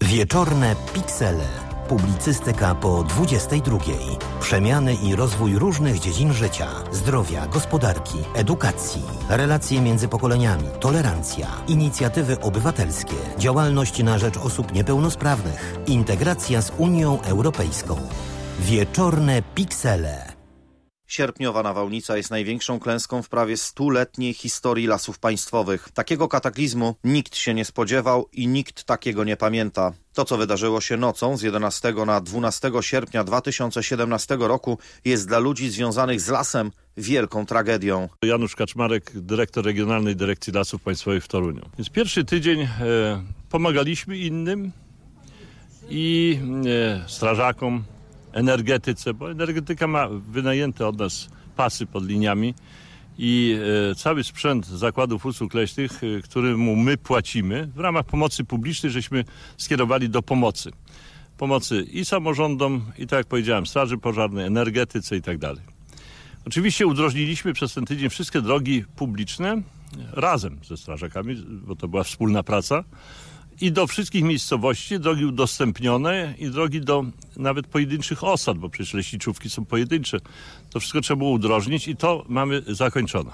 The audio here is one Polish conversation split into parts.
Wieczorne Piksele. Publicystyka po 22. Przemiany i rozwój różnych dziedzin życia, zdrowia, gospodarki, edukacji, relacje między pokoleniami, tolerancja, inicjatywy obywatelskie, działalność na rzecz osób niepełnosprawnych, integracja z Unią Europejską. Wieczorne Piksele. Sierpniowa nawałnica jest największą klęską w prawie 100-letniej historii Lasów Państwowych. Takiego kataklizmu nikt się nie spodziewał i nikt takiego nie pamięta. To, co wydarzyło się nocą z 11 na 12 sierpnia 2017 roku, jest dla ludzi związanych z lasem wielką tragedią. Janusz Kaczmarek, dyrektor Regionalnej Dyrekcji Lasów Państwowych w Toruniu. Więc pierwszy tydzień pomagaliśmy innym i strażakom, energetyce, bo energetyka ma wynajęte od nas pasy pod liniami i cały sprzęt zakładów usług leśnych, któremu my płacimy, w ramach pomocy publicznej żeśmy skierowali do pomocy. Pomocy i samorządom, i tak jak powiedziałem, straży pożarnej, energetyce i tak dalej. Oczywiście udrożniliśmy przez ten tydzień wszystkie drogi publiczne razem ze strażakami, bo to była wspólna praca. I do wszystkich miejscowości, drogi udostępnione i drogi do nawet pojedynczych osad, bo przecież leśniczówki są pojedyncze. To wszystko trzeba było udrożnić i to mamy zakończone.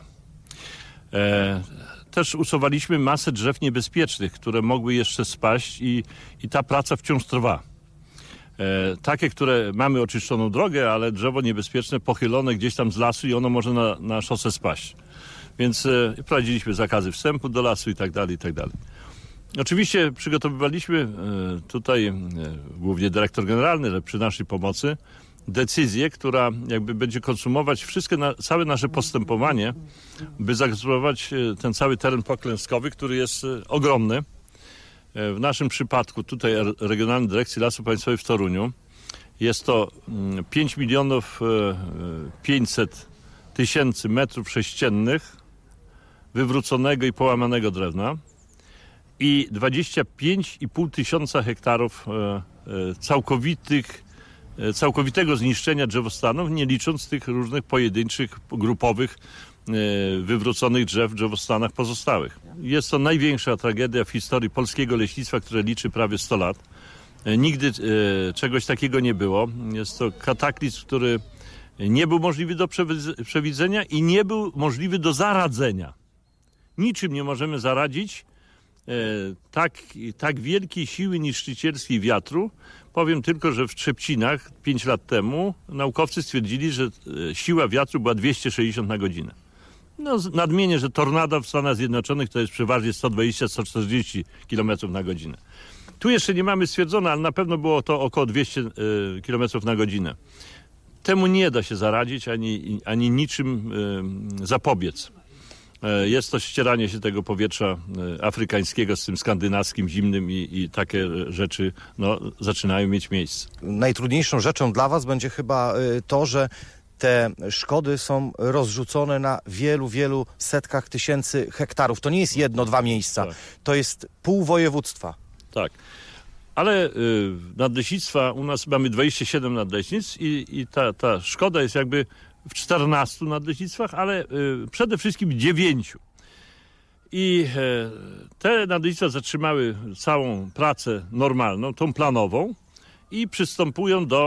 Też usuwaliśmy masę drzew niebezpiecznych, które mogły jeszcze spaść i ta praca wciąż trwa. Takie, które mamy oczyszczoną drogę, ale drzewo niebezpieczne pochylone gdzieś tam z lasu i ono może na szosę spaść. Więc wprowadziliśmy zakazy wstępu do lasu i tak dalej, i tak dalej. Oczywiście przygotowywaliśmy tutaj, głównie dyrektor generalny, ale przy naszej pomocy, decyzję, która jakby będzie konsumować całe nasze postępowanie, by zagospodarować ten cały teren poklęskowy, który jest ogromny. W naszym przypadku tutaj Regionalnej Dyrekcji Lasów Państwowych w Toruniu jest to 5 500 000 metrów sześciennych wywróconego i połamanego drewna i 25,5 tysiąca hektarów całkowitego zniszczenia drzewostanów, nie licząc tych różnych pojedynczych, grupowych, wywróconych drzew w drzewostanach pozostałych. Jest to największa tragedia w historii polskiego leśnictwa, które liczy prawie 100 lat. Nigdy czegoś takiego nie było. Jest to kataklizm, który nie był możliwy do przewidzenia i nie był możliwy do zaradzenia. Niczym nie możemy zaradzić tak wielkiej siły niszczycielskiej wiatru. Powiem tylko, że w Trzepcinach 5 lat temu naukowcy stwierdzili, że siła wiatru była 260 na godzinę. No, nadmienię, że tornado w Stanach Zjednoczonych to jest przeważnie 120-140 km na godzinę. Tu jeszcze nie mamy stwierdzone, ale na pewno było to około 200 km na godzinę. Temu nie da się zaradzić, ani niczym zapobiec. Jest to ścieranie się tego powietrza afrykańskiego z tym skandynawskim, zimnym i takie rzeczy zaczynają mieć miejsce. Najtrudniejszą rzeczą dla was będzie chyba to, że te szkody są rozrzucone na wielu setkach tysięcy hektarów. To nie jest 1-2 miejsca, tak. To jest pół województwa. Tak, ale nadleśnictwa, u nas mamy 27 nadleśnictw i ta szkoda jest jakby w 14 nadleśnictwach, ale przede wszystkim 9. I te nadleśnictwa zatrzymały całą pracę normalną, tą planową i przystępują do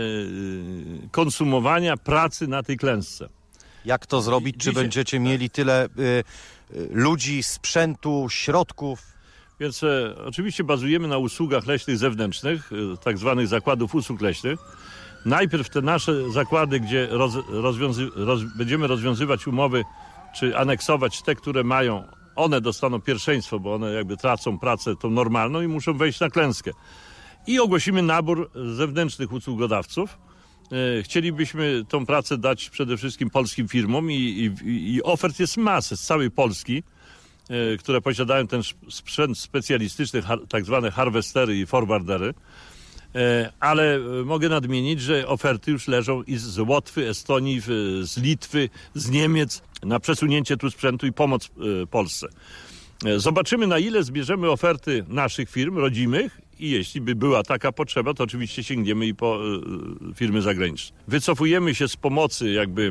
konsumowania pracy na tej klęsce. Jak to zrobić? Czy będziecie mieli tyle ludzi, sprzętu, środków? Więc oczywiście bazujemy na usługach leśnych zewnętrznych, tak zwanych zakładów usług leśnych. Najpierw te nasze zakłady, gdzie będziemy rozwiązywać umowy, czy aneksować te, które mają, one dostaną pierwszeństwo, bo one jakby tracą pracę tą normalną i muszą wejść na klęskę. I ogłosimy nabór zewnętrznych usługodawców. Chcielibyśmy tą pracę dać przede wszystkim polskim firmom i ofert jest masę z całej Polski, które posiadają ten sprzęt specjalistyczny, tak zwane harwestery i forwardery. Ale mogę nadmienić, że oferty już leżą i z Łotwy, Estonii, z Litwy, z Niemiec na przesunięcie tu sprzętu i pomoc Polsce. Zobaczymy, na ile zbierzemy oferty naszych firm rodzimych i jeśli by była taka potrzeba, to oczywiście sięgniemy i po firmy zagraniczne. Wycofujemy się z pomocy jakby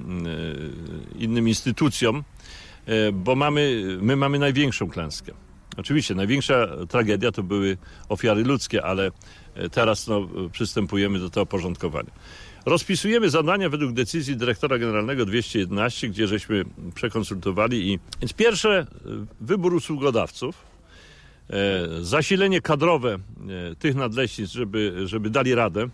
innym instytucjom, bo my mamy największą klęskę. Oczywiście największa tragedia to były ofiary ludzkie, ale teraz przystępujemy do tego porządkowania. Rozpisujemy zadania według decyzji dyrektora generalnego 211, gdzie żeśmy przekonsultowali. Więc pierwsze, wybór usługodawców, zasilenie kadrowe tych nadleśnictw, żeby dali radę,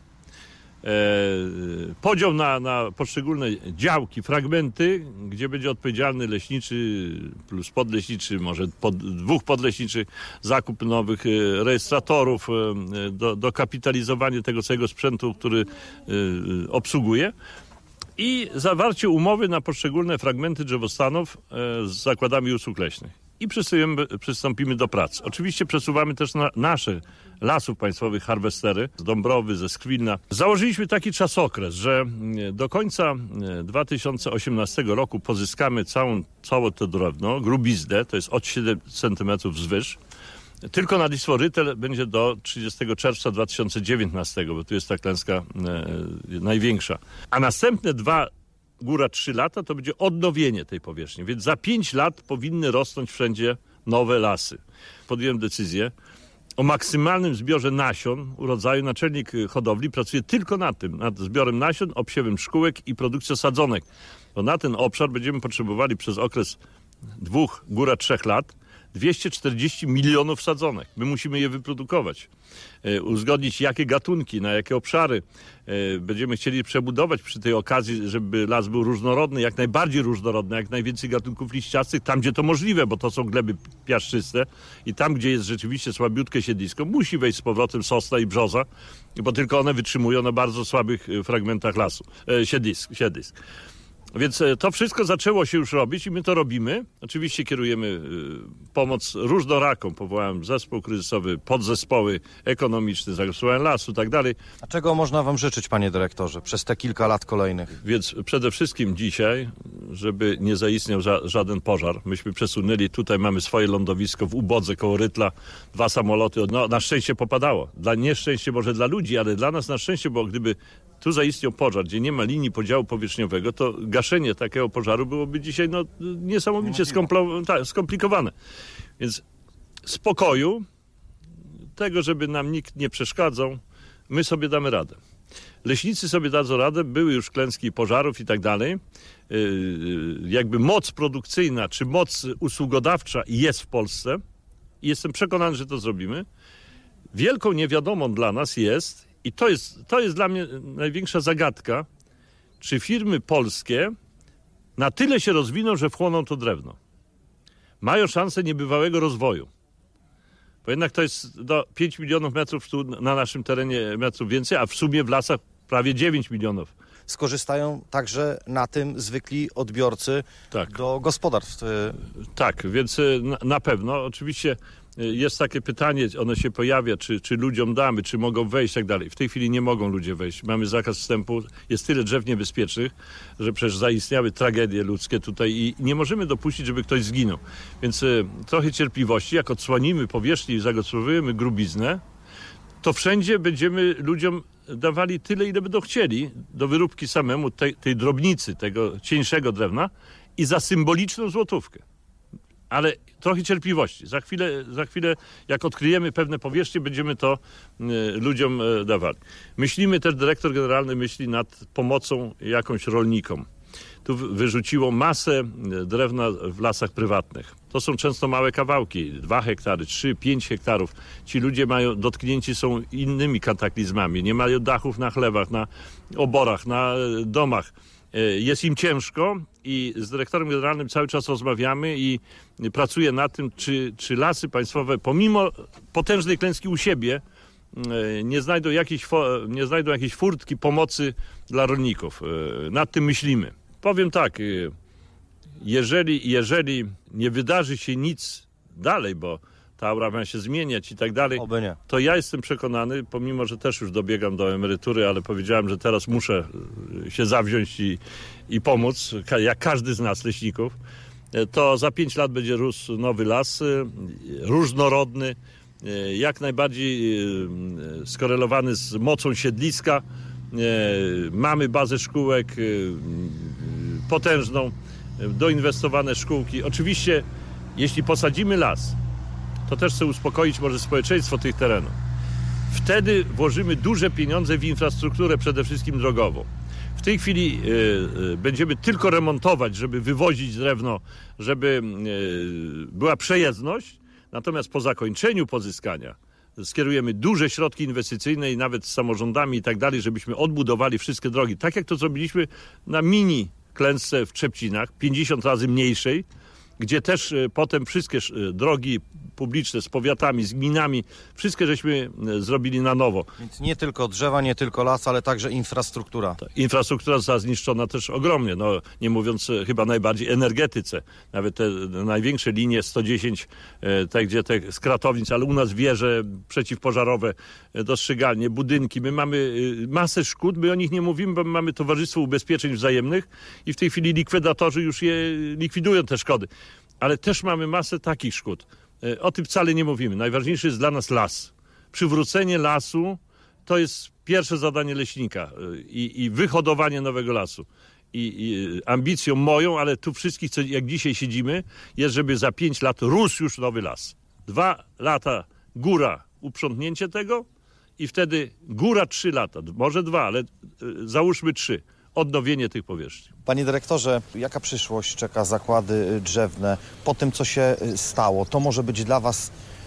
podział na poszczególne działki, fragmenty, gdzie będzie odpowiedzialny leśniczy plus podleśniczy, może dwóch podleśniczych, zakup nowych rejestratorów, dokapitalizowanie tego całego sprzętu, który obsługuje i zawarcie umowy na poszczególne fragmenty drzewostanów z zakładami usług leśnych. I przystąpimy do pracy. Oczywiście przesuwamy też nasze Lasów Państwowych harwestery z Dąbrowy, ze Skwilna. Założyliśmy taki czasokres, że do końca 2018 roku pozyskamy całe to drewno, grubiznę, to jest od 7 cm wzwyż. Tylko nadlistwo rytel będzie do 30 czerwca 2019, bo tu jest ta klęska największa. A następne 3 lata to będzie odnowienie tej powierzchni, więc za 5 lat powinny rosnąć wszędzie nowe lasy. Podjąłem decyzję o maksymalnym zbiorze nasion urodzaju. Naczelnik hodowli pracuje tylko nad zbiorem nasion, obsiewem szkółek i produkcją sadzonek. Bo na ten obszar będziemy potrzebowali przez okres 2, 3 lat 240 milionów sadzonek. My musimy je wyprodukować, uzgodnić jakie gatunki, na jakie obszary. Będziemy chcieli przebudować przy tej okazji, żeby las był różnorodny, jak najbardziej różnorodny, jak najwięcej gatunków liściastych, tam gdzie to możliwe, bo to są gleby piaszczyste i tam, gdzie jest rzeczywiście słabiutkie siedlisko, musi wejść z powrotem sosna i brzoza, bo tylko one wytrzymują na bardzo słabych fragmentach lasu, siedlisk. Więc to wszystko zaczęło się już robić i my to robimy. Oczywiście kierujemy pomoc różnoraką. Powołałem zespół kryzysowy, podzespoły ekonomiczne, zagospodarowanie lasu i tak dalej. A czego można wam życzyć, panie dyrektorze, przez te kilka lat kolejnych? Więc przede wszystkim dzisiaj, żeby nie zaistniał żaden pożar. Myśmy przesunęli, tutaj mamy swoje lądowisko w Ubodze koło Rytla. 2 samoloty, na szczęście popadało. Dla nieszczęście może dla ludzi, ale dla nas na szczęście, bo gdyby tu zaistniał pożar, gdzie nie ma linii podziału powierzchniowego, to gaszenie takiego pożaru byłoby dzisiaj niesamowicie skomplikowane. Więc spokoju, tego, żeby nam nikt nie przeszkadzał, my sobie damy radę. Leśnicy sobie dadzą radę, były już klęski pożarów i tak dalej. Jakby moc produkcyjna czy moc usługodawcza jest w Polsce i jestem przekonany, że to zrobimy. Wielką niewiadomą dla nas jest, i to jest dla mnie największa zagadka, czy firmy polskie na tyle się rozwiną, że wchłoną to drewno. Mają szansę niebywałego rozwoju. Bo jednak to jest do 5 milionów metrów tu na naszym terenie metrów więcej, a w sumie w lasach prawie 9 milionów. Skorzystają także na tym zwykli odbiorcy do gospodarstw. Tak, więc na pewno. Oczywiście jest takie pytanie, ono się pojawia, czy ludziom damy, czy mogą wejść i tak dalej. W tej chwili nie mogą ludzie wejść. Mamy zakaz wstępu, jest tyle drzew niebezpiecznych, że przecież zaistniały tragedie ludzkie tutaj i nie możemy dopuścić, żeby ktoś zginął. Więc trochę cierpliwości, jak odsłonimy powierzchnię i zagospodarujemy grubiznę, to wszędzie będziemy ludziom dawali tyle, ile będą chcieli do wyróbki samemu tej drobnicy, tego cieńszego drewna i za symboliczną złotówkę. Ale trochę cierpliwości. Za chwilę, jak odkryjemy pewne powierzchnie, będziemy to ludziom dawali. Myślimy też, dyrektor generalny myśli nad pomocą jakąś rolnikom. Tu wyrzuciło masę drewna w lasach prywatnych. To są często małe kawałki, 2 hektary, 3, 5 hektarów. Ci ludzie dotknięci są innymi kataklizmami. Nie mają dachów na chlewach, na oborach, na domach. Jest im ciężko i z dyrektorem generalnym cały czas rozmawiamy i pracuję nad tym, czy lasy państwowe pomimo potężnej klęski u siebie nie znajdą jakiejś furtki pomocy dla rolników. Nad tym myślimy. Powiem tak, jeżeli nie wydarzy się nic dalej, bo ta aura ma się zmieniać i tak dalej, to ja jestem przekonany, pomimo że też już dobiegam do emerytury, ale powiedziałem, że teraz muszę się zawziąć i pomóc, jak każdy z nas, leśników, to za 5 lat będzie rósł nowy las, różnorodny, jak najbardziej skorelowany z mocą siedliska. Mamy bazę szkółek potężną, doinwestowane szkółki. Oczywiście, jeśli posadzimy las, to też chcę uspokoić może społeczeństwo tych terenów. Wtedy włożymy duże pieniądze w infrastrukturę, przede wszystkim drogową. W tej chwili będziemy tylko remontować, żeby wywozić drewno, żeby była przejezdność. Natomiast po zakończeniu pozyskania skierujemy duże środki inwestycyjne i nawet z samorządami i tak dalej, żebyśmy odbudowali wszystkie drogi. Tak jak to zrobiliśmy na mini klęsce w Trzepcinach, 50 razy mniejszej, gdzie też potem wszystkie drogi publiczne z powiatami, z gminami, wszystkie żeśmy zrobili na nowo. Więc nie tylko drzewa, nie tylko las, ale także infrastruktura. Infrastruktura została zniszczona też ogromnie, no nie mówiąc chyba najbardziej energetyce. Nawet te największe linie 110, te gdzie te z Kratownic, ale u nas wieże przeciwpożarowe, dostrzegalnie, budynki. My mamy masę szkód, my o nich nie mówimy, bo mamy Towarzystwo Ubezpieczeń Wzajemnych i w tej chwili likwidatorzy już je likwidują, te szkody. Ale też mamy masę takich szkód. O tym wcale nie mówimy. Najważniejszy jest dla nas las. Przywrócenie lasu to jest pierwsze zadanie leśnika i wyhodowanie nowego lasu. I ambicją moją, ale tu wszystkich, co jak dzisiaj siedzimy, jest, żeby za 5 lat rósł już nowy las. 2 lata góra, uprzątnięcie tego i wtedy góra 3 lata. Może 2, ale załóżmy 3. Odnowienie tych powierzchni. Panie dyrektorze, jaka przyszłość czeka zakłady drzewne po tym, co się stało? To może być dla was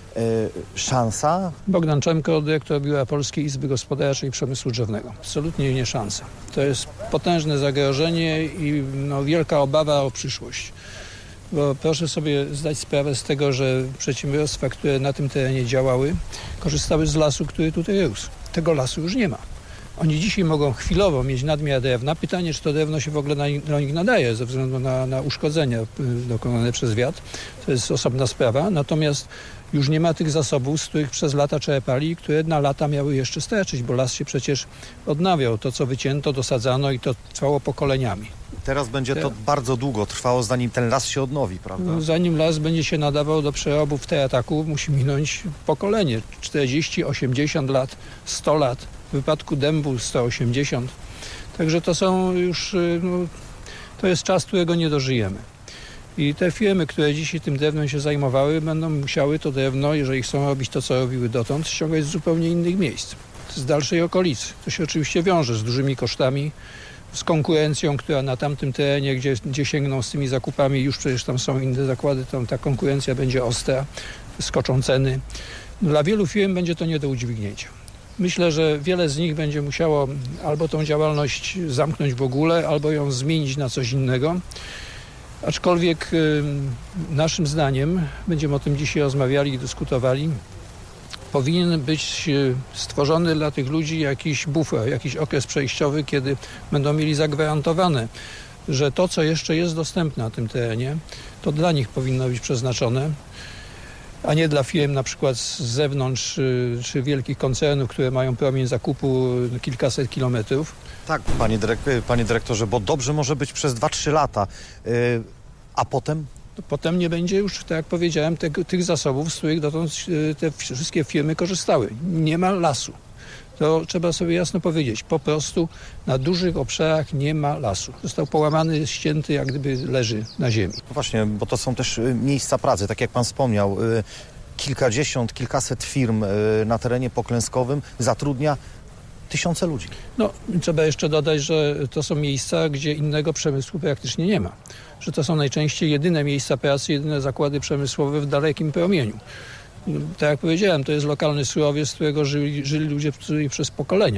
szansa? Bogdan Czemko, dyrektor Biura Polskiej Izby Gospodarczej Przemysłu Drzewnego. Absolutnie nie szansa. To jest potężne zagrożenie i wielka obawa o przyszłość. Bo proszę sobie zdać sprawę z tego, że przedsiębiorstwa, które na tym terenie działały, korzystały z lasu, który tutaj rósł. Tego lasu już nie ma. Oni dzisiaj mogą chwilowo mieć nadmiar drewna. Pytanie, czy to drewno się w ogóle do nich nadaje ze względu na uszkodzenia dokonane przez wiatr. To jest osobna sprawa. Natomiast już nie ma tych zasobów, z których przez lata czerpali, które na lata miały jeszcze starczyć, bo las się przecież odnawiał. To, co wycięto, dosadzano i to trwało pokoleniami. Teraz będzie to bardzo długo trwało, zanim ten las się odnowi, prawda? Zanim las będzie się nadawał do przerobu w teataku, musi minąć pokolenie. 40, 80 lat, 100 lat. W wypadku dębu 180. Także to są już, to jest czas, którego nie dożyjemy. I te firmy, które dzisiaj tym drewnem się zajmowały, będą musiały to drewno, jeżeli chcą robić to, co robiły dotąd, ściągać z zupełnie innych miejsc, z dalszej okolicy. To się oczywiście wiąże z dużymi kosztami, z konkurencją, która na tamtym terenie, gdzie sięgną z tymi zakupami, już przecież tam są inne zakłady, tam ta konkurencja będzie ostra, skoczą ceny. Dla wielu firm będzie to nie do udźwignięcia. Myślę, że wiele z nich będzie musiało albo tą działalność zamknąć w ogóle, albo ją zmienić na coś innego. Aczkolwiek naszym zdaniem, będziemy o tym dzisiaj rozmawiali i dyskutowali, powinien być stworzony dla tych ludzi jakiś bufer, jakiś okres przejściowy, kiedy będą mieli zagwarantowane, że to, co jeszcze jest dostępne na tym terenie, to dla nich powinno być przeznaczone, a nie dla firm na przykład z zewnątrz czy wielkich koncernów, które mają promień zakupu kilkaset kilometrów. Tak, panie dyrektorze, bo dobrze może być przez 2-3 lata, a potem? Potem nie będzie już, tak jak powiedziałem, tych zasobów, z których dotąd te wszystkie firmy korzystały. Nie ma lasu. To trzeba sobie jasno powiedzieć. Po prostu na dużych obszarach nie ma lasu. Został połamany, ścięty, jak gdyby leży na ziemi. No właśnie, bo to są też miejsca pracy, tak jak pan wspomniał. Kilkadziesiąt, kilkaset firm na terenie poklęskowym zatrudnia tysiące ludzi. No, trzeba jeszcze dodać, że to są miejsca, gdzie innego przemysłu praktycznie nie ma. Że to są najczęściej jedyne miejsca pracy, jedyne zakłady przemysłowe w dalekim promieniu. Tak jak powiedziałem, to jest lokalny surowiec, z którego żyli ludzie przez pokolenia.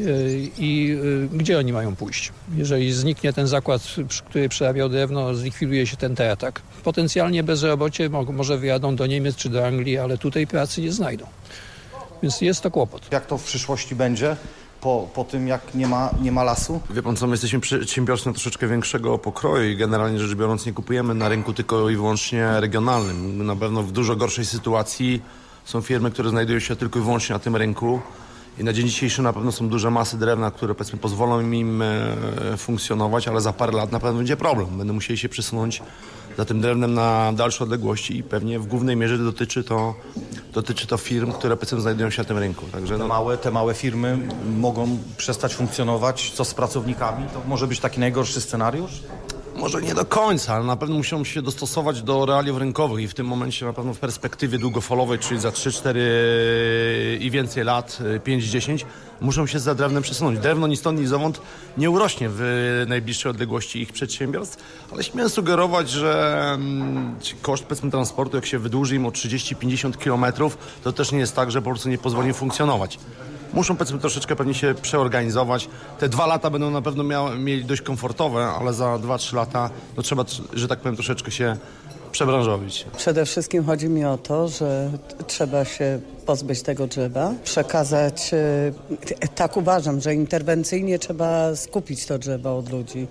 I gdzie oni mają pójść? Jeżeli zniknie ten zakład, który przerabiał drewno, zlikwiduje się ten teatak. Potencjalnie bezrobocie może wyjadą do Niemiec czy do Anglii, ale tutaj pracy nie znajdą. Więc jest to kłopot. Jak to w przyszłości będzie? Po tym, jak nie ma lasu? Wie pan co, my jesteśmy przedsiębiorstwem troszeczkę większego pokroju i generalnie rzecz biorąc nie kupujemy na rynku tylko i wyłącznie regionalnym. Na pewno w dużo gorszej sytuacji są firmy, które znajdują się tylko i wyłącznie na tym rynku i na dzień dzisiejszy na pewno są duże masy drewna, które powiedzmy pozwolą im funkcjonować, ale za parę lat na pewno będzie problem. Będą musieli się przesunąć za tym drewnem na dalsze odległości i pewnie w głównej mierze dotyczy to firm, które powiedzmy znajdują się na tym rynku. Także Te małe firmy mogą przestać funkcjonować. Co z pracownikami? To może być taki najgorszy scenariusz? Może nie do końca, ale na pewno muszą się dostosować do realiów rynkowych i w tym momencie na pewno w perspektywie długofalowej, czyli za 3, 4 i więcej lat, 5, 10, muszą się za drewnem przesunąć. Drewno ni stąd, ni zowąd nie urośnie w najbliższej odległości ich przedsiębiorstw, ale śmiem sugerować, że koszt powiedzmy transportu, jak się wydłuży im o 30-50 km, to też nie jest tak, że po prostu nie pozwoli im funkcjonować. Muszą powiedzmy troszeczkę pewnie się przeorganizować. Te 2 lata będą na pewno mieli dość komfortowe, ale za 2-3 lata no trzeba, że tak powiem, troszeczkę się przebranżowić. Przede wszystkim chodzi mi o to, że trzeba się pozbyć tego drzewa, przekazać, tak uważam, że interwencyjnie trzeba skupić to drzewo od ludzi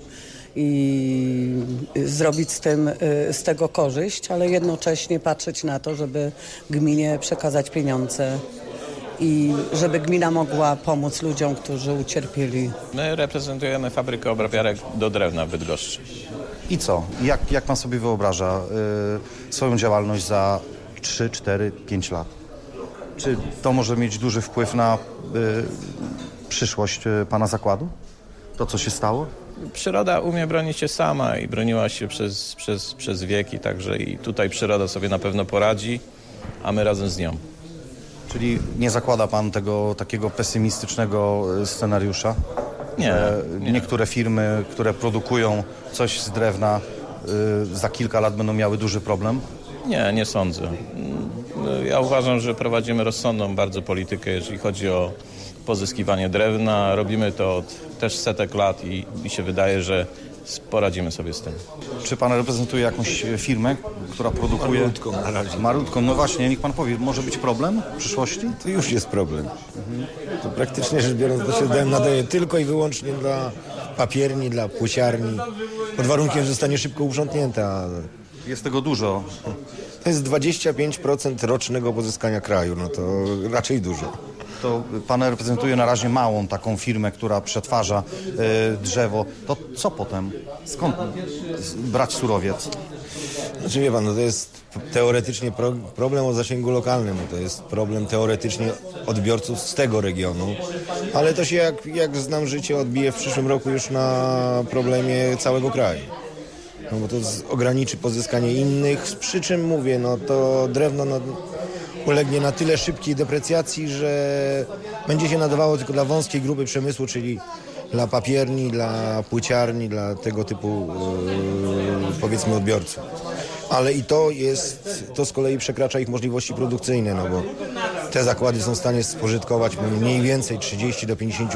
i zrobić z tego korzyść, ale jednocześnie patrzeć na to, żeby gminie przekazać pieniądze i żeby gmina mogła pomóc ludziom, którzy ucierpieli. My reprezentujemy fabrykę obrabiarek do drewna w Bydgoszczy. I co? Jak pan sobie wyobraża swoją działalność za 3, 4, 5 lat? Czy to może mieć duży wpływ na przyszłość pana zakładu? To, co się stało? Przyroda umie bronić się sama i broniła się przez wieki, także i tutaj przyroda sobie na pewno poradzi, a my razem z nią. Czyli nie zakłada pan tego takiego pesymistycznego scenariusza? Nie. Niektóre firmy, które produkują coś z drewna, za kilka lat będą miały duży problem? Nie sądzę. Ja uważam, że prowadzimy rozsądną bardzo politykę, jeżeli chodzi o pozyskiwanie drewna. Robimy to od też setek lat i się wydaje, że poradzimy sobie z tym. Czy pan reprezentuje jakąś firmę, która produkuje... Marutką na razie. Marutką, no właśnie, niech pan powie, może być problem w przyszłości? To już jest problem. To praktycznie rzecz biorąc to się nadaje tylko i wyłącznie dla papierni, dla płóciarni, pod warunkiem, że zostanie szybko uprzątnięta. Jest tego dużo. To jest 25% rocznego pozyskania kraju, no to raczej dużo. To pan reprezentuje na razie małą taką firmę, która przetwarza drzewo. To co potem? Skąd brać surowiec? Znaczy wie pan, no to jest teoretycznie problem o zasięgu lokalnym, to jest problem teoretycznie odbiorców z tego regionu, ale to się jak znam życie odbije w przyszłym roku już na problemie całego kraju. No bo to ograniczy pozyskanie innych, przy czym mówię, no to drewno ulegnie na tyle szybkiej deprecjacji, że będzie się nadawało tylko dla wąskiej grupy przemysłu, czyli dla papierni, dla płyciarni, dla tego typu powiedzmy odbiorców. Ale i to z kolei przekracza ich możliwości produkcyjne, no bo te zakłady są w stanie spożytkować mniej więcej 30 do 50%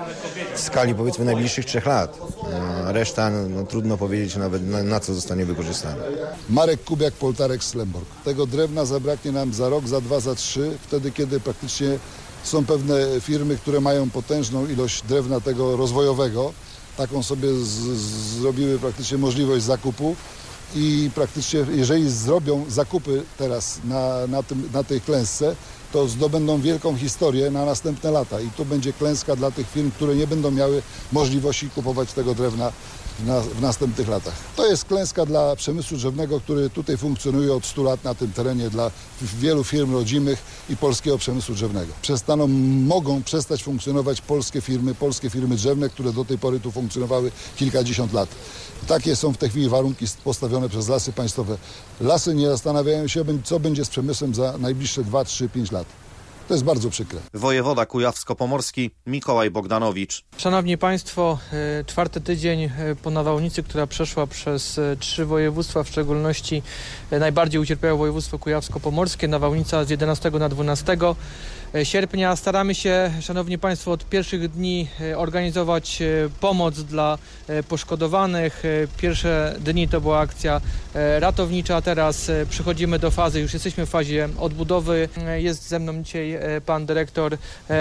w skali powiedzmy najbliższych 3 lat. A reszta no, trudno powiedzieć nawet na co zostanie wykorzystana. Marek Kubiak, Poltarek, Slemborg. Tego drewna zabraknie nam za rok, za 2, za 3, wtedy kiedy praktycznie są pewne firmy, które mają potężną ilość drewna tego rozwojowego. Taką sobie zrobiły praktycznie możliwość zakupu i praktycznie jeżeli zrobią zakupy teraz na tej klęsce, to zdobędą wielką historię na następne lata i to będzie klęska dla tych firm, które nie będą miały możliwości kupować tego drewna w następnych latach. To jest klęska dla przemysłu drzewnego, który tutaj funkcjonuje od 100 lat na tym terenie dla wielu firm rodzimych i polskiego przemysłu drzewnego. Mogą przestać funkcjonować polskie firmy drzewne, które do tej pory tu funkcjonowały kilkadziesiąt lat. Takie są w tej chwili warunki postawione przez Lasy Państwowe. Lasy nie zastanawiają się, co będzie z przemysłem za najbliższe 2, 3, 5 lat. To jest bardzo przykre. Wojewoda kujawsko-pomorski Mikołaj Bogdanowicz. Szanowni Państwo, 4. tydzień po nawałnicy, która przeszła przez 3 województwa, w szczególności najbardziej ucierpiało województwo kujawsko-pomorskie, nawałnica z 11 na 12 sierpnia. Staramy się, Szanowni Państwo, od pierwszych dni organizować pomoc dla poszkodowanych. Pierwsze dni to była akcja ratownicza, a teraz przechodzimy do fazy, już jesteśmy w fazie odbudowy. Jest ze mną dzisiaj pan dyrektor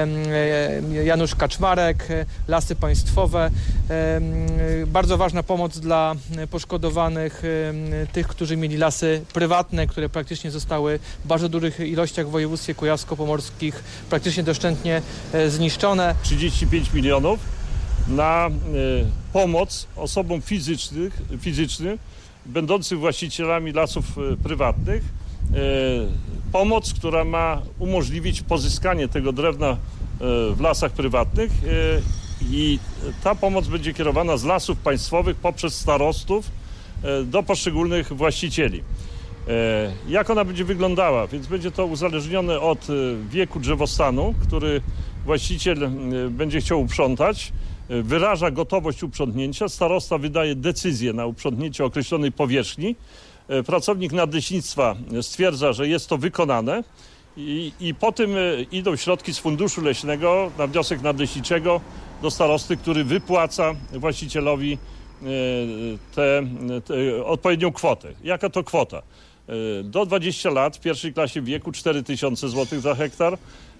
Janusz Kaczmarek, Lasy Państwowe. Bardzo ważna pomoc dla poszkodowanych, tych, którzy mieli lasy prywatne, które praktycznie zostały w bardzo dużych ilościach w województwie kujawsko-pomorskim praktycznie doszczętnie zniszczone. 35 milionów na pomoc osobom fizycznym będącym właścicielami lasów prywatnych. Pomoc, która ma umożliwić pozyskanie tego drewna w lasach prywatnych I ta pomoc będzie kierowana z Lasów Państwowych poprzez starostów do poszczególnych właścicieli. Jak ona będzie wyglądała? Więc będzie to uzależnione od wieku drzewostanu, który właściciel będzie chciał uprzątać. Wyraża gotowość uprzątnięcia. Starosta wydaje decyzję na uprzątnięcie określonej powierzchni. Pracownik nadleśnictwa stwierdza, że jest to wykonane i po tym idą środki z funduszu leśnego na wniosek nadleśniczego do starosty, który wypłaca właścicielowi tę odpowiednią kwotę. Jaka to kwota? Do 20 lat w pierwszej klasie wieku 4000 zł za hektar,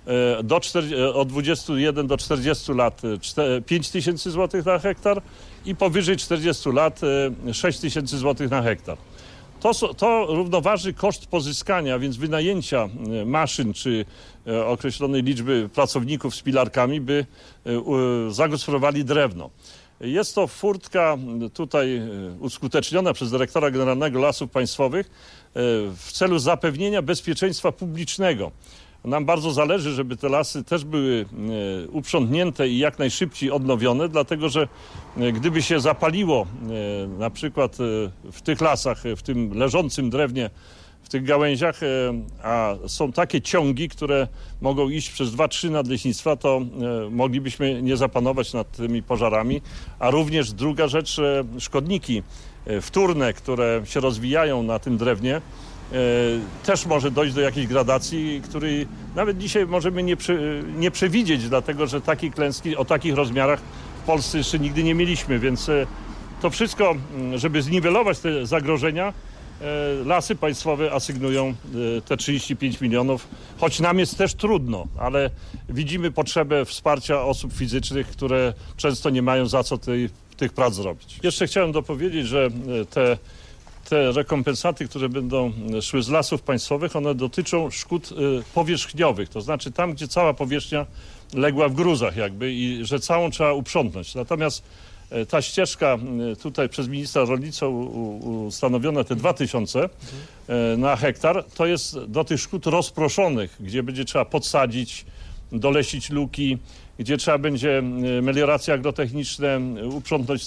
od 21 do 40 lat 5000 zł na hektar i powyżej 40 lat 6000 zł na hektar. To równoważy koszt pozyskania, więc wynajęcia maszyn czy określonej liczby pracowników z pilarkami, by zagospodarowali drewno. Jest to furtka tutaj uskuteczniona przez dyrektora generalnego Lasów Państwowych w celu zapewnienia bezpieczeństwa publicznego. Nam bardzo zależy, żeby te lasy też były uprzątnięte i jak najszybciej odnowione, dlatego że gdyby się zapaliło na przykład w tych lasach, w tym leżącym drewnie, w tych gałęziach, a są takie ciągi, które mogą iść przez 2-3 nadleśnictwa, to moglibyśmy nie zapanować nad tymi pożarami. A również druga rzecz, szkodniki wtórne, które się rozwijają na tym drewnie, też może dojść do jakiejś gradacji, której nawet dzisiaj możemy nie przewidzieć, dlatego że takiej klęski o takich rozmiarach w Polsce jeszcze nigdy nie mieliśmy, więc to wszystko, żeby zniwelować te zagrożenia, Lasy Państwowe asygnują te 35 milionów, choć nam jest też trudno, ale widzimy potrzebę wsparcia osób fizycznych, które często nie mają za co tych prac zrobić. Jeszcze chciałem dopowiedzieć, że te rekompensaty, które będą szły z Lasów Państwowych, one dotyczą szkód powierzchniowych, to znaczy tam, gdzie cała powierzchnia legła w gruzach jakby i że całą trzeba uprzątnąć. Natomiast ta ścieżka tutaj przez ministra rolnictwa ustanowiona, te 2000 na hektar, to jest do tych szkód rozproszonych, gdzie będzie trzeba podsadzić, dolesić luki, gdzie trzeba będzie melioracje agrotechniczne, uprzątnąć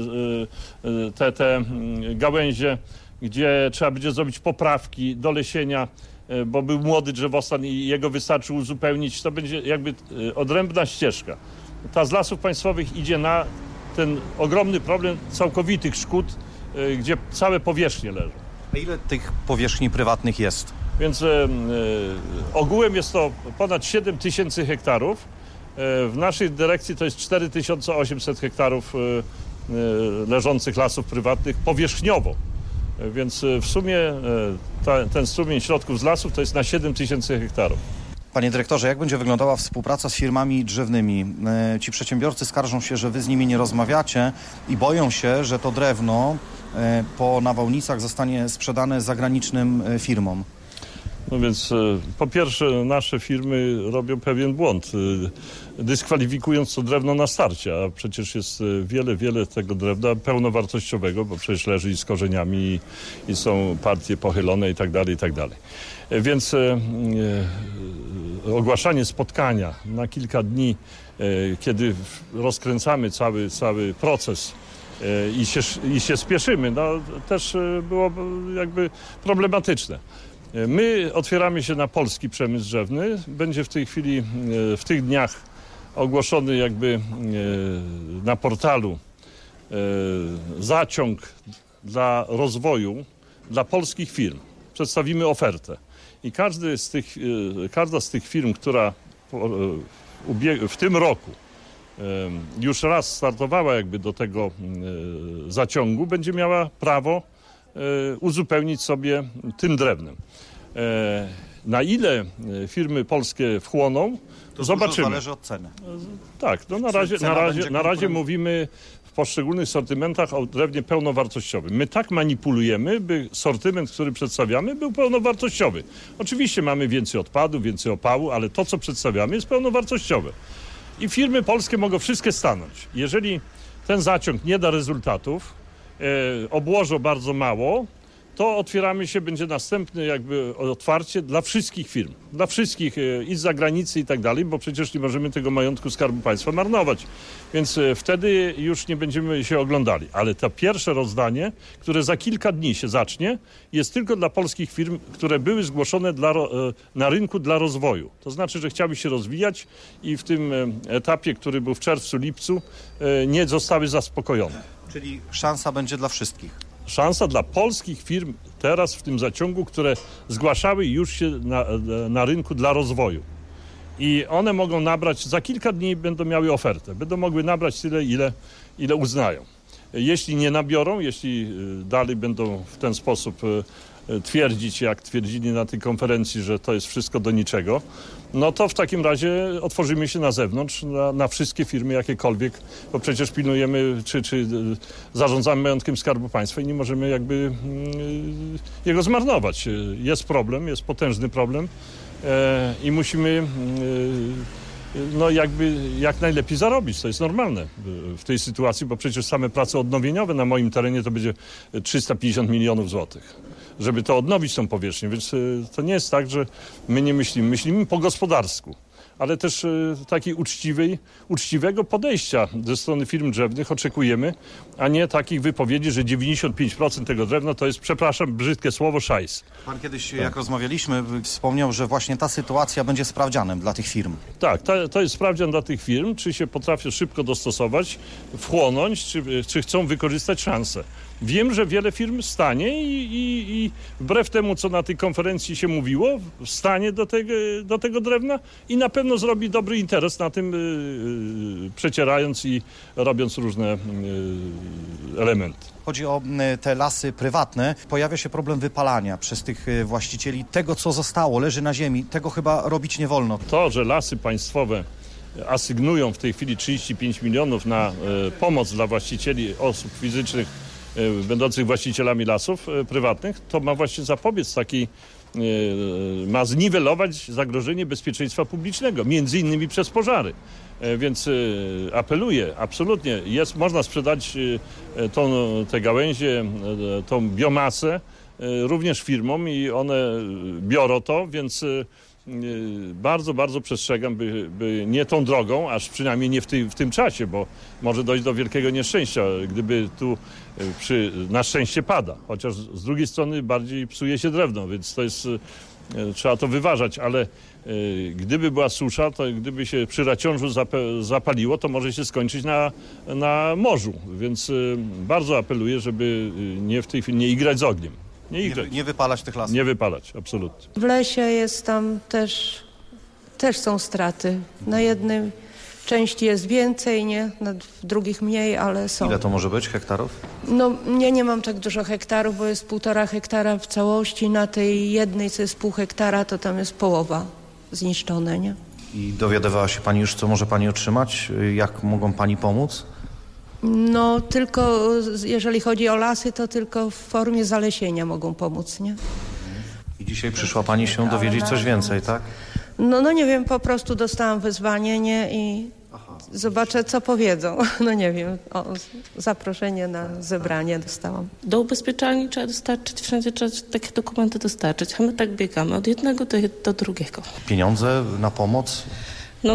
te gałęzie, gdzie trzeba będzie zrobić poprawki do lesienia, bo był młody drzewostan i jego wystarczy uzupełnić. To będzie jakby odrębna ścieżka. Ta z Lasów Państwowych idzie na ten ogromny problem całkowitych szkód, gdzie całe powierzchnie leżą. A ile tych powierzchni prywatnych jest? Więc ogółem jest to ponad 7000 hektarów. W naszej dyrekcji to jest 4800 hektarów leżących lasów prywatnych powierzchniowo. Więc w sumie ten strumień środków z lasów to jest na 7000 hektarów. Panie dyrektorze, jak będzie wyglądała współpraca z firmami drzewnymi? Ci przedsiębiorcy skarżą się, że wy z nimi nie rozmawiacie i boją się, że to drewno po nawałnicach zostanie sprzedane zagranicznym firmom. No więc po pierwsze nasze firmy robią pewien błąd, dyskwalifikując to drewno na starcie, a przecież jest wiele tego drewna pełnowartościowego, bo przecież leży i z korzeniami i są partie pochylone i tak dalej. Więc ogłaszanie spotkania na kilka dni, kiedy rozkręcamy cały proces i się spieszymy, no też było jakby problematyczne. My otwieramy się na polski przemysł drzewny. Będzie w tej chwili, w tych dniach ogłoszony jakby na portalu zaciąg dla rozwoju dla polskich firm. Przedstawimy ofertę i każda z tych firm, która w tym roku już raz startowała jakby do tego zaciągu, będzie miała prawo uzupełnić sobie tym drewnem. Na ile firmy polskie wchłoną, to zobaczymy. To zależy od ceny. Tak, no na razie mówimy w poszczególnych sortymentach o drewnie pełnowartościowym. My tak manipulujemy, by sortyment, który przedstawiamy, był pełnowartościowy. Oczywiście mamy więcej odpadu, więcej opału, ale to, co przedstawiamy, jest pełnowartościowe. I firmy polskie mogą wszystkie stanąć. Jeżeli ten zaciąg nie da rezultatów, obłożą bardzo mało, to otwieramy się, będzie następne jakby otwarcie dla wszystkich firm, dla wszystkich i z zagranicy i tak dalej, bo przecież nie możemy tego majątku Skarbu Państwa marnować, więc wtedy już nie będziemy się oglądali. Ale to pierwsze rozdanie, które za kilka dni się zacznie, jest tylko dla polskich firm, które były zgłoszone na rynku dla rozwoju. To znaczy, że chciały się rozwijać i w tym etapie, który był w czerwcu, lipcu, nie zostały zaspokojone. Czyli szansa będzie dla wszystkich. Szansa dla polskich firm teraz w tym zaciągu, które zgłaszały już się na rynku dla rozwoju. I one mogą nabrać, za kilka dni będą miały ofertę. Będą mogły nabrać tyle, ile uznają. Jeśli nie nabiorą, jeśli dalej będą w ten sposób twierdzić, jak twierdzili na tej konferencji, że to jest wszystko do niczego, no to w takim razie otworzymy się na zewnątrz, na wszystkie firmy jakiekolwiek, bo przecież pilnujemy, czy zarządzamy majątkiem Skarbu Państwa i nie możemy jakby jego zmarnować. Jest problem, jest potężny problem i musimy no jakby jak najlepiej zarobić. To jest normalne w tej sytuacji, bo przecież same prace odnowieniowe na moim terenie to będzie 350 milionów złotych, żeby to odnowić tą powierzchnię. Więc to nie jest tak, że my nie myślimy. Myślimy po gospodarsku, ale też takiej uczciwego podejścia ze strony firm drzewnych oczekujemy, a nie takich wypowiedzi, że 95% tego drewna to jest, przepraszam, brzydkie słowo, szajs. Pan kiedyś, jak rozmawialiśmy, wspomniał, że właśnie ta sytuacja będzie sprawdzianem dla tych firm. Tak, to jest sprawdzian dla tych firm, czy się potrafią szybko dostosować, wchłonąć, czy chcą wykorzystać szansę. Wiem, że wiele firm stanie i wbrew temu, co na tej konferencji się mówiło, stanie do tego drewna i na pewno zrobi dobry interes na tym, przecierając i robiąc różne elementy. Chodzi o te lasy prywatne. Pojawia się problem wypalania przez tych właścicieli. Tego, co zostało, leży na ziemi, tego chyba robić nie wolno. To, że lasy państwowe asygnują w tej chwili 35 milionów na pomoc dla właścicieli osób fizycznych będących właścicielami lasów prywatnych, to ma właśnie zapobiec takiej, ma zniwelować zagrożenie bezpieczeństwa publicznego, między innymi przez pożary. Więc apeluję, absolutnie, można sprzedać te gałęzie, tą biomasę również firmom i one biorą to, więc bardzo, bardzo przestrzegam, by nie tą drogą, aż przynajmniej nie w tym czasie, bo może dojść do wielkiego nieszczęścia, gdyby tu na szczęście pada, chociaż z drugiej strony bardziej psuje się drewno, więc to jest, trzeba to wyważać, ale gdyby była susza, to gdyby się przy Raciążu zapaliło, to może się skończyć na morzu, więc bardzo apeluję, żeby w tej chwili nie igrać z ogniem. Nie wypalać tych lasów. Nie wypalać, absolutnie. W lesie jest tam też są straty. Na jednej części jest więcej, w drugich mniej, ale są. Ile to może być hektarów? No nie mam tak dużo hektarów, bo jest 1,5 hektara w całości. Na tej jednej, co jest 0,5 hektara, to tam jest połowa zniszczone, nie? I dowiadywała się pani już, co może pani otrzymać? Jak mogą pani pomóc? No tylko jeżeli chodzi o lasy, to tylko w formie zalesienia mogą pomóc, nie? I dzisiaj przyszła pani się dowiedzieć coś więcej, tak? No nie wiem, po prostu dostałam wyzwanie, nie? I zobaczę, co powiedzą. No nie wiem, zaproszenie na zebranie dostałam. Do ubezpieczalni trzeba dostarczyć, wszędzie trzeba takie dokumenty dostarczyć, a my tak biegamy od jednego do drugiego. Pieniądze na pomoc? No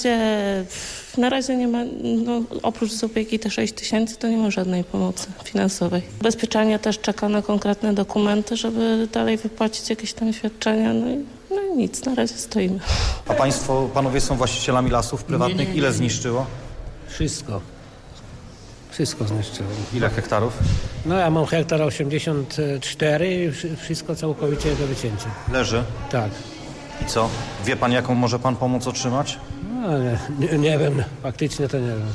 na razie nie ma, oprócz zabiegi te 6 000 to nie ma żadnej pomocy finansowej. Ubezpieczalnia też czeka na konkretne dokumenty, żeby dalej wypłacić jakieś tam świadczenia, no i nic, na razie stoimy. A panowie są właścicielami lasów prywatnych? Nie. Ile zniszczyło? Wszystko zniszczyło. Ile hektarów? No ja mam hektar 84 i wszystko całkowicie do wycięcia. Leży? Tak. I co? Wie pan, jaką może pan pomoc otrzymać? No, nie wiem, faktycznie to nie wiem.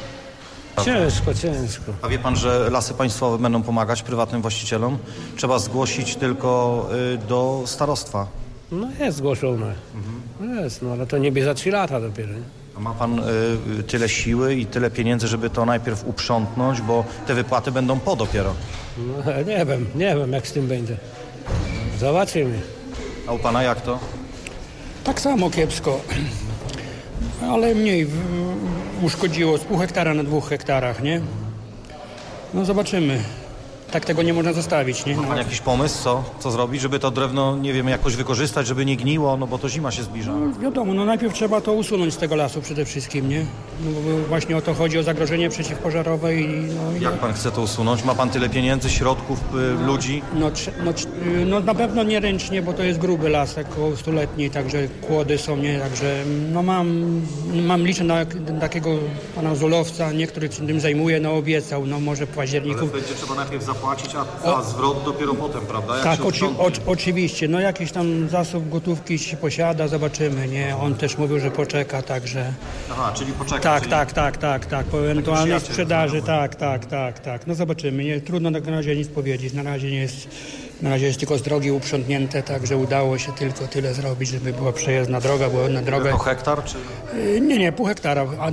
Ciężko. A wie pan, że Lasy Państwowe będą pomagać prywatnym właścicielom? Trzeba zgłosić tylko do starostwa. No jest zgłoszone. Jest, ale to niby za 3 lata dopiero. Nie? A ma pan tyle siły i tyle pieniędzy, żeby to najpierw uprzątnąć, bo te wypłaty będą dopiero. No nie wiem jak z tym będzie. Zobaczymy. A u pana jak to? Tak samo kiepsko, ale mniej uszkodziło z 0,5 hektara na 2 hektarach, nie? No zobaczymy. tak tego nie można zostawić, nie? Ma pan jakiś pomysł, co zrobić, żeby to drewno, nie wiem, jakoś wykorzystać, żeby nie gniło, no bo to zima się zbliża. No, wiadomo, no najpierw trzeba to usunąć z tego lasu przede wszystkim, nie? No bo właśnie o to chodzi, o zagrożenie przeciwpożarowe i Jak pan chce to usunąć? Ma pan tyle pieniędzy, środków, ludzi? No na pewno nie ręcznie, bo to jest gruby las, około 100-letni, także kłody są, nie? Także no mam liczę na takiego pana Zulowca, nie, który się tym zajmuje, no obiecał, no może w październiku. Ale będzie trzeba najpierw zapłacić, a zwrot dopiero potem, prawda? Jak tak, oczywiście, no jakiś tam zasób gotówki się posiada, zobaczymy, nie? On też mówił, że poczeka, także... Aha, czyli poczeka. Tak, po ewentualnej sprzedaży, tak, no zobaczymy, nie? Trudno na razie nic powiedzieć, na razie jest tylko z drogi uprzątnięte, także udało się tylko tyle zrobić, żeby była przejezdna droga, bo na drogę... Po hektar, czy...? Nie, pół hektara, a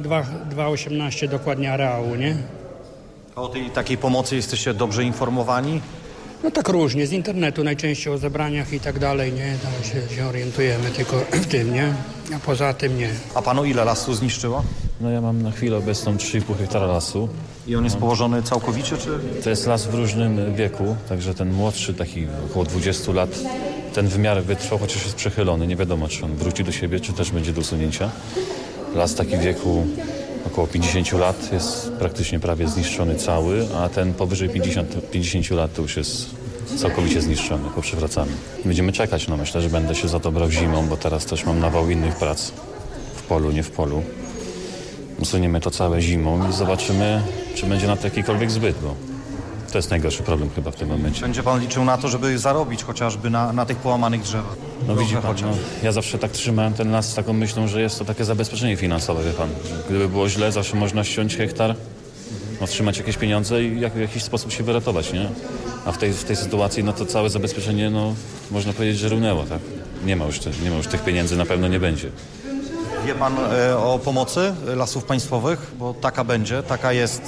2,18 dokładnie areału, nie? A o tej takiej pomocy jesteście dobrze informowani? No tak różnie, z internetu najczęściej o zebraniach i tak dalej, nie? Tam się orientujemy tylko w tym, nie? A poza tym nie. A panu ile lasu zniszczyło? No ja mam na chwilę obecną 3,5 hektara lasu. I on jest położony całkowicie, czy...? To jest las w różnym wieku, także ten młodszy, taki około 20 lat, ten wymiar wytrwał, chociaż jest przechylony. Nie wiadomo, czy on wróci do siebie, czy też będzie do usunięcia. Las taki w wieku około 50 lat jest praktycznie prawie zniszczony cały, a ten powyżej 50 lat to już jest całkowicie zniszczony, poprzewracany. Będziemy czekać, no myślę, że będę się za to brał zimą, bo teraz też mam nawał innych prac w polu, nie w polu. Usuniemy to całe zimą i zobaczymy, czy będzie na to jakikolwiek zbyt, bo to jest najgorszy problem chyba w tym momencie. Będzie pan liczył na to, żeby zarobić chociażby na tych połamanych drzewach? No widzi pan, ja zawsze tak trzymałem ten las z taką myślą, że jest to takie zabezpieczenie finansowe, wie pan. Że gdyby było źle, zawsze można ściąć hektar, otrzymać jakieś pieniądze i w jakiś sposób się wyratować, nie? A w tej sytuacji, no to całe zabezpieczenie, no można powiedzieć, że runęło, tak? Nie ma już tych pieniędzy, na pewno nie będzie. Wie pan o pomocy Lasów Państwowych? Bo taka jest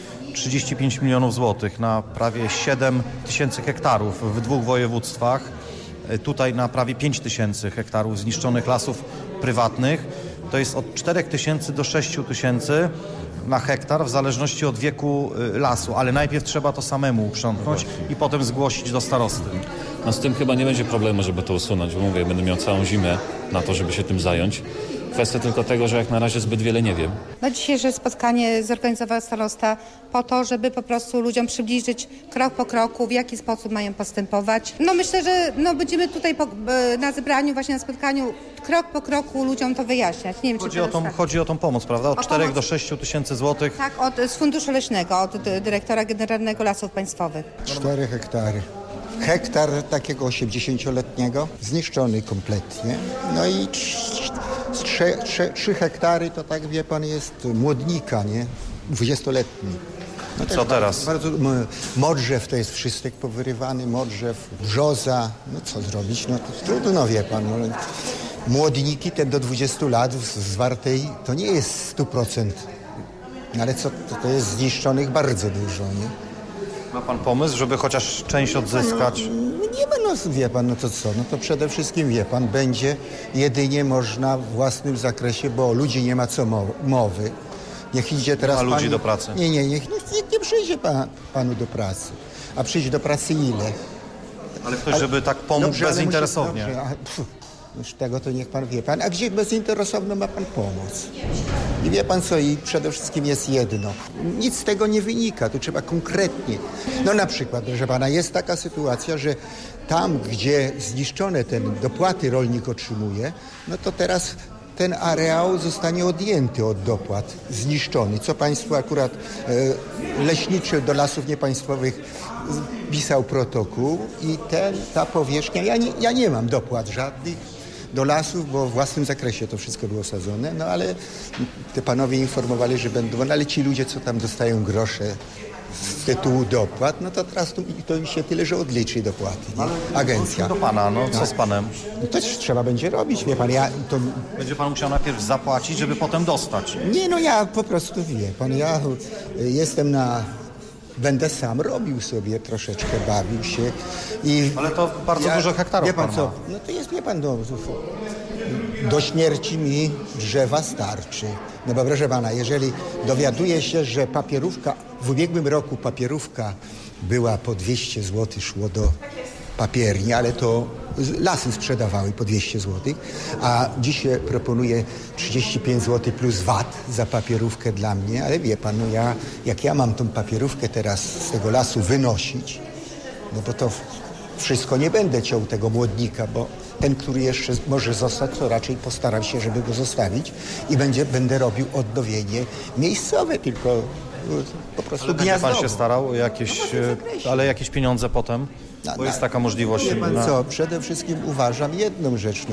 35 milionów złotych na prawie 7 tysięcy hektarów w 2 województwach. Tutaj na prawie 5 tysięcy hektarów zniszczonych lasów prywatnych. To jest od 4 tysięcy do 6 tysięcy na hektar w zależności od wieku lasu, ale najpierw trzeba to samemu uprzątnąć i potem zgłosić do starosty. No z tym chyba nie będzie problemu, żeby to usunąć, bo mówię, będę miał całą zimę na to, żeby się tym zająć. Kwestia tylko tego, że jak na razie zbyt wiele nie wiem. No dzisiejsze spotkanie zorganizował starosta po to, żeby po prostu ludziom przybliżyć krok po kroku, w jaki sposób mają postępować. No myślę, że będziemy tutaj na zebraniu, właśnie na spotkaniu krok po kroku ludziom to wyjaśniać. Nie wiem, Chodzi o tą pomoc, prawda? Od 4 do 6 tysięcy złotych. Tak, z Funduszu Leśnego, od dyrektora Generalnego Lasów Państwowych. 4 hektary. Hektar takiego 80-letniego zniszczony kompletnie. No i 3 hektary to tak, wie pan, jest młodnika, nie? 20-letni. No co teraz? Modrzew to jest wszystek powyrywany, modrzew, brzoza. No co zrobić? No to trudno, wie pan. No, młodniki te do 20 lat zwartej to nie jest 100%. Ale to jest zniszczonych bardzo dużo, nie? Ma pan pomysł, żeby chociaż część odzyskać? Wie pan, no to co? No to przede wszystkim, wie pan, będzie jedynie można w własnym zakresie, bo ludzi nie ma co mowy. Niech idzie teraz pan... ludzi do pracy? Niech nie przyjdzie panu do pracy. A przyjdzie do pracy ile? Ale ktoś, żeby tak pomógł bezinteresownie. Już tego to niech pan wie. A gdzie bezinteresownie ma pan pomoc? I wie pan co, i przede wszystkim jest jedno. Nic z tego nie wynika, tu trzeba konkretnie. No na przykład, proszę pana, jest taka sytuacja, że tam, gdzie zniszczone te dopłaty rolnik otrzymuje, no to teraz ten areał zostanie odjęty od dopłat, zniszczony. Co państwo akurat leśniczy do Lasów Niepaństwowych pisał protokół i ta powierzchnia, ja nie mam dopłat żadnych do lasów, bo w własnym zakresie to wszystko było sadzone, no ale te panowie informowali, że będą, no ale ci ludzie, co tam dostają grosze z tytułu dopłat, no to teraz to im się tyle, że odliczy dopłaty, nie? Agencja. Do pana, co z panem? No to trzeba będzie robić, wie pan, Będzie pan musiał najpierw zapłacić, żeby potem dostać. Nie, no ja po prostu, wie pan, ja jestem będę sam robił sobie troszeczkę, bawił się i... Ale to bardzo dużo hektarów. Wie pan co, no to jest, wie pan, do śmierci mi drzewa starczy. No bo proszę pana, jeżeli dowiaduje się, że papierówka, w ubiegłym roku papierówka była po 200 zł, szło do papierni, ale to lasy sprzedawały po 200 zł, a dzisiaj proponuję 35 zł plus VAT za papierówkę dla mnie, ale wie pan, no jak ja mam tą papierówkę teraz z tego lasu wynosić, no bo to wszystko nie będę ciął tego młodnika, bo ten, który jeszcze może zostać, to raczej postaram się, żeby go zostawić i będę robił odnowienie miejscowe, tylko po prostu ale będzie pan się starał o jakieś, ale jakieś pieniądze potem? Bo jest taka możliwość. Wie pan co, przede wszystkim uważam jedną rzecz,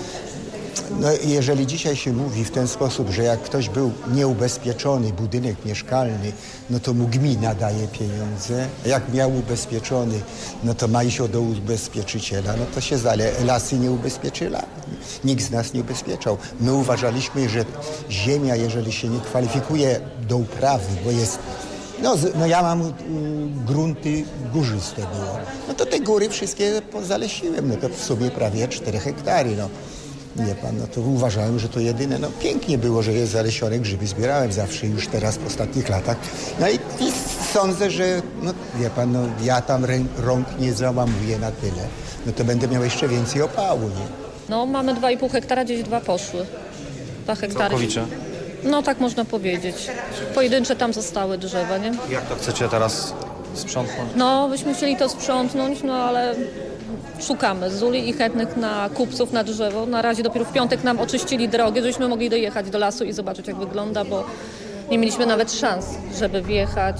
jeżeli dzisiaj się mówi w ten sposób, że jak ktoś był nieubezpieczony, budynek mieszkalny, no to mu gmina daje pieniądze, a jak miał ubezpieczony, no to ma iść do ubezpieczyciela, no to się zdaje, lasy nie ubezpieczyła, nikt z nas nie ubezpieczał. My uważaliśmy, że ziemia, jeżeli się nie kwalifikuje do uprawy, bo jest no ja mam grunty górzyste było. No to te góry wszystkie zalesiłem, no to w sumie prawie 4 hektary, no. Nie pan, no to uważałem, że to jedyne, no pięknie było, że jest zalesione, grzyby zbierałem zawsze już teraz w ostatnich latach. No i sądzę, że, no wie pan, no ja tam rąk nie załamuję na tyle. No to będę miał jeszcze więcej opału, nie? No mamy 2,5 hektara, gdzieś 2 poszły. 2 hektary. Całkowicie? No tak można powiedzieć. Pojedyncze tam zostały drzewa, nie? Jak to chcecie teraz sprzątnąć? No byśmy chcieli to sprzątnąć, no ale szukamy zuli i chętnych na kupców na drzewo. Na razie dopiero w piątek nam oczyścili drogę, żebyśmy mogli dojechać do lasu i zobaczyć, jak wygląda, bo nie mieliśmy nawet szans, żeby wjechać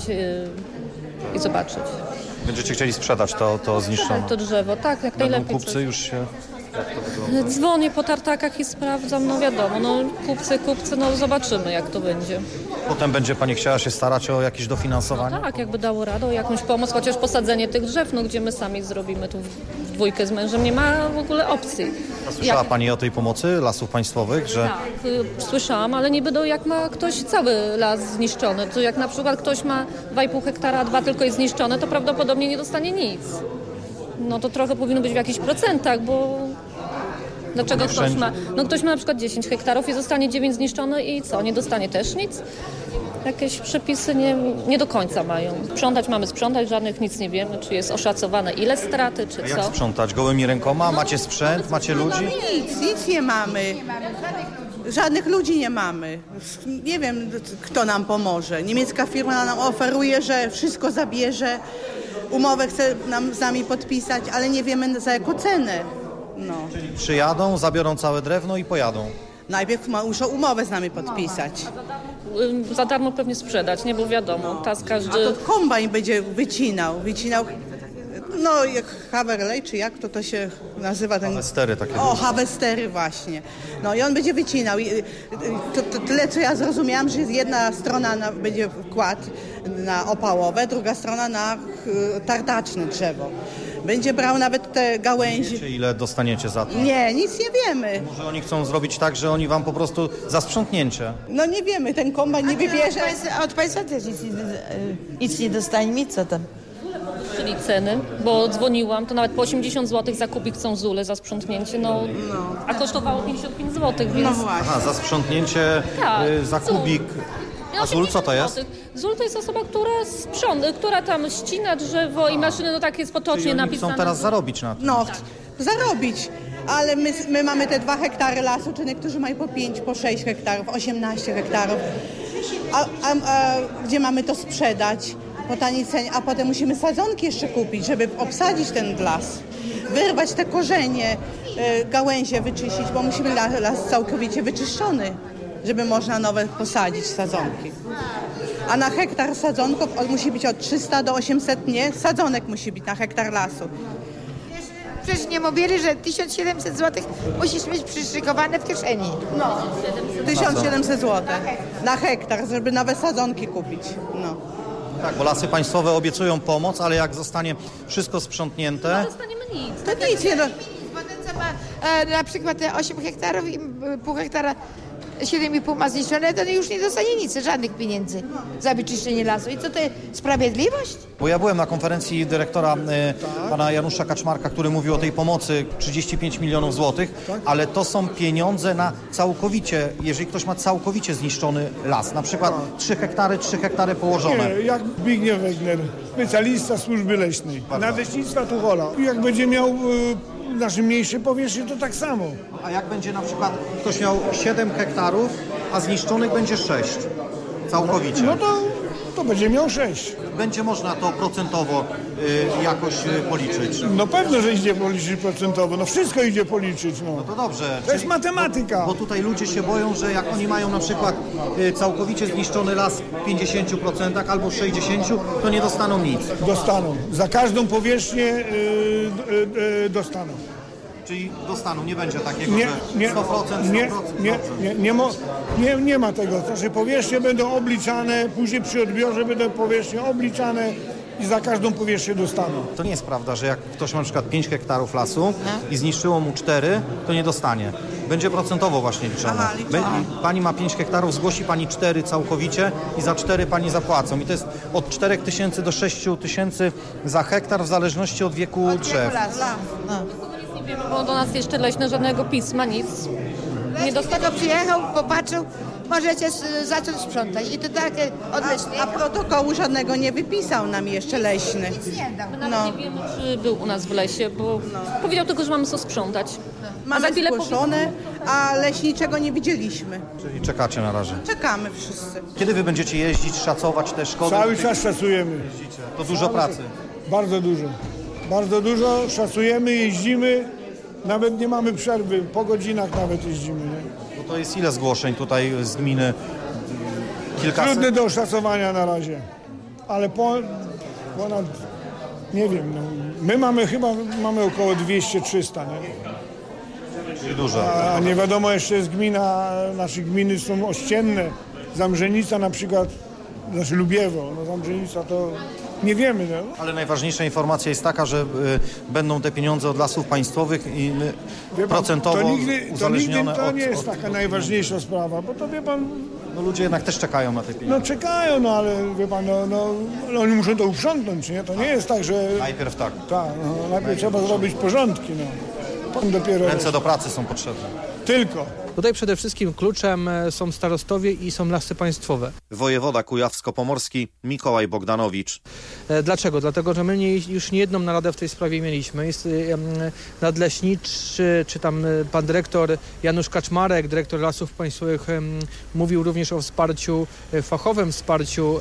i zobaczyć. Będziecie chcieli sprzedać to zniszczone? Tak, to drzewo, tak, jak najlepiej. najlepiej. Kupcy już się... Dzwonię po tartakach i sprawdzam, no wiadomo, no kupcy, no zobaczymy, jak to będzie. Potem będzie pani chciała się starać o jakieś dofinansowanie? No tak, jakby dało radę, o jakąś pomoc, chociaż posadzenie tych drzew, no gdzie my sami zrobimy tu w dwójkę z mężem, nie ma w ogóle opcji. A słyszała pani o tej pomocy Lasów Państwowych, że... Tak, słyszałam, ale niby jak ma ktoś cały las zniszczony, to jak na przykład ktoś ma 2,5 hektara, 2 tylko jest zniszczone, to prawdopodobnie nie dostanie nic. No to trochę powinno być w jakichś procentach, bo dlaczego ktoś ma? No ktoś ma na przykład 10 hektarów i zostanie 9 zniszczone i co? Nie dostanie też nic? Jakieś przepisy nie do końca mają. Sprzątać mamy sprzątać, żadnych nic nie wiemy, czy jest oszacowane ile straty, czy co. Jak sprzątać? Gołymi rękoma? Macie sprzęt? Macie ludzi? Nic nie mamy. Żadnych ludzi nie mamy. Nie wiem, kto nam pomoże. Niemiecka firma nam oferuje, że wszystko zabierze. Umowę chce z nami podpisać, ale nie wiemy za jaką cenę. No. Czyli przyjadą, zabiorą całe drewno i pojadą. Najpierw muszą umowę z nami podpisać. Za darmo pewnie sprzedać, nie? Bo wiadomo, teraz każdy... A to kombajn będzie wycinał, no jak Haverley, czy jak to się nazywa? Harwestery takie. O, harwestery właśnie. No i on będzie wycinał. To tyle, co ja zrozumiałam, że jest jedna strona będzie wkład na opałowe, druga strona na tartaczne drzewo. Będzie brał nawet te gałęzi. Wiecie, ile dostaniecie za to? Nie, nic nie wiemy. Może oni chcą zrobić tak, że oni wam po prostu za sprzątnięcie. No nie wiemy, ten kombajn nie wybierze. Od państwa też nic nie dostanie, co tam? Czyli ceny, bo dzwoniłam, to nawet po 80 zł za kubik chcą zule za sprzątnięcie, a kosztowało 55 zł, więc... No właśnie. Aha, za sprzątnięcie za kubik. A zul co to jest? Zul to jest osoba, która tam ścina drzewo i maszyny, no tak jest potocznie napisane. Chcą teraz zarobić na tym. No, zarobić, ale my mamy te 2 hektary lasu, czy niektórzy mają po 5, po 6 hektarów, 18 hektarów, a gdzie mamy to sprzedać po taniej cenie, a potem musimy sadzonki jeszcze kupić, żeby obsadzić ten las, wyrwać te korzenie, gałęzie wyczyścić, bo musimy las całkowicie wyczyszczony, żeby można nowe posadzić sadzonki. A na hektar sadzonków musi być od 300 do 800, sadzonek musi być na hektar lasu. Przecież nie mówili, że 1700 zł musisz mieć przyszykowane w kieszeni. No, 1700 zł na hektar, żeby nowe sadzonki kupić. No. Tak, bo Lasy Państwowe obiecują pomoc, ale jak zostanie wszystko sprzątnięte... No dostaniemy nic. To nic nie... Potem co ma na przykład 8 hektarów i pół hektara 7,5 ma zniszczone, to już nie dostanie nic, żadnych pieniędzy za wyczyszczenie lasu. I co to jest sprawiedliwość? Bo ja byłem na konferencji dyrektora pana Janusza Kaczmarka, który mówił o tej pomocy 35 milionów złotych, ale to są pieniądze na całkowicie, jeżeli ktoś ma całkowicie zniszczony las, na przykład 3 hektary położone. Nie, jak Zbigniew Wegner, specjalista służby leśnej, nadleśnictwa Tuchola. Jak będzie miał mniejsze powierzchnie, to tak samo. A jak będzie na przykład ktoś miał 7 hektarów, a zniszczonych będzie 6 całkowicie? No to będzie miał 6. Będzie można to procentowo jakoś policzyć? No pewno, że idzie policzyć procentowo. No wszystko idzie policzyć. No to dobrze. To jest matematyka. Bo tutaj ludzie się boją, że jak oni mają na przykład całkowicie zniszczony las w 50% albo 60%, to nie dostaną nic. Dostaną. Za każdą powierzchnię dostaną. Czyli dostaną, nie będzie takiego, że 100%. Nie ma tego. Znaczy powierzchnie będą obliczane, później przy odbiorze będą powierzchnie obliczane i za każdą powierzchnię dostaną. To nie jest prawda, że jak ktoś ma na przykład 5 hektarów lasu i zniszczyło mu 4, to nie dostanie. Będzie procentowo właśnie liczone. Pani ma 5 hektarów, zgłosi pani 4 całkowicie i za 4 pani zapłacą. I to jest od 4 tysięcy do 6 tysięcy za hektar w zależności od wieku drzew. Bo do nas jeszcze leśne żadnego pisma, nic nie dostał. Przyjechał, popatrzył, możecie zacząć sprzątać. I to takie od leśnego. A protokołu żadnego nie wypisał nam jeszcze leśny. My nawet nie wiemy, czy był u nas w lesie, bo powiedział tylko, że mamy co sprzątać. Mamy zgłoszone, a leśniczego nie widzieliśmy. Czyli czekacie na razie. Czekamy wszyscy. Kiedy wy będziecie jeździć, szacować te szkody? Cały czas szacujemy. To dużo pracy. Bardzo dużo. Bardzo dużo szacujemy, jeździmy. Nawet nie mamy przerwy, po godzinach nawet jeździmy. Nie? Bo to jest ile zgłoszeń tutaj z gminy? Kilkaset? Trudne do oszacowania na razie, ale ponad, nie wiem, no, my mamy około 200-300, nie? Czyli dużo. A nie wiadomo, jeszcze jest gmina, nasze gminy są ościenne, Zamrzenica na przykład, znaczy Lubiewo, no Zamrzenica to nie wiemy. No. Ale najważniejsza informacja jest taka, że będą te pieniądze od Lasów Państwowych i procentowo uzależnione to nie jest taka najważniejsza sprawa, bo to wie pan... No ludzie jednak też czekają na te pieniądze. No czekają, no ale wie pan, oni muszą to uprzątnąć, nie? To nie jest tak, że... Najpierw tak. Tak, najpierw trzeba zrobić porządki, no. Potem dopiero... Ręce do pracy są potrzebne. Tylko. Tutaj przede wszystkim kluczem są starostowie i są lasy państwowe. Wojewoda kujawsko-pomorski Mikołaj Bogdanowicz. Dlaczego? Dlatego, że my już nie jedną naradę w tej sprawie mieliśmy. Jest nadleśniczy, czy tam pan dyrektor Janusz Kaczmarek, dyrektor Lasów Państwowych, mówił również o wsparciu, fachowym wsparciu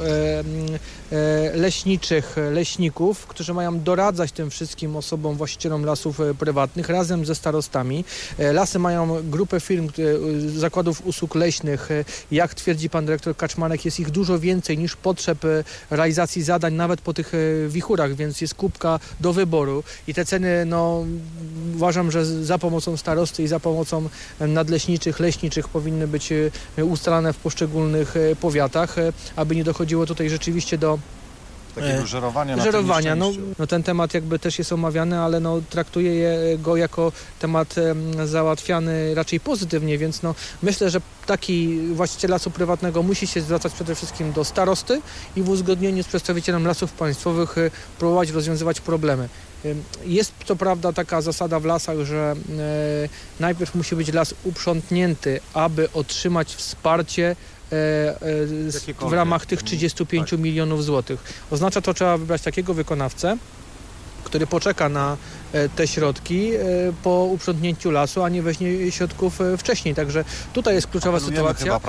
leśniczych, leśników, którzy mają doradzać tym wszystkim osobom, właścicielom lasów prywatnych razem ze starostami. Lasy mają grupę firm, zakładów usług leśnych. Jak twierdzi pan dyrektor Kaczmarek, jest ich dużo więcej niż potrzeb realizacji zadań, nawet po tych wichurach, więc jest kubka do wyboru. I te ceny, no uważam, że za pomocą starosty i za pomocą nadleśniczych, leśniczych powinny być ustalane w poszczególnych powiatach, aby nie dochodziło tutaj rzeczywiście do takiego żerowania. No ten temat jakby też jest omawiany, ale no traktuję go jako temat załatwiany raczej pozytywnie, więc no myślę, że taki właściciel lasu prywatnego musi się zwracać przede wszystkim do starosty i w uzgodnieniu z przedstawicielem lasów państwowych próbować rozwiązywać problemy. Jest co prawda taka zasada w lasach, że najpierw musi być las uprzątnięty, aby otrzymać wsparcie w ramach tych 35 milionów złotych. Oznacza to, że trzeba wybrać takiego wykonawcę, który poczeka na te środki po uprzątnięciu lasu, a nie weźmie środków wcześniej. Także tutaj jest kluczowa sytuacja.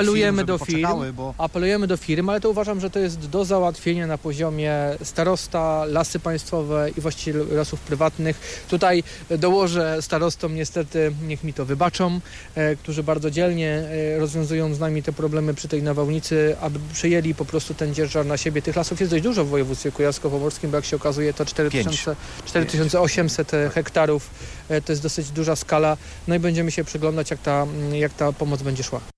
Apelujemy do firm, ale to uważam, że to jest do załatwienia na poziomie starosta, lasy państwowe i właściciel lasów prywatnych. Tutaj dołożę starostom, niestety, niech mi to wybaczą, którzy bardzo dzielnie rozwiązują z nami te problemy przy tej nawałnicy, aby przejęli po prostu ten ciężar na siebie. Tych lasów jest dość dużo w województwie kujawsko-pomorskim, bo jak się okazuje, to 4800 hektarów to jest dosyć duża skala. No i będziemy się przyglądać, jak ta pomoc będzie szła.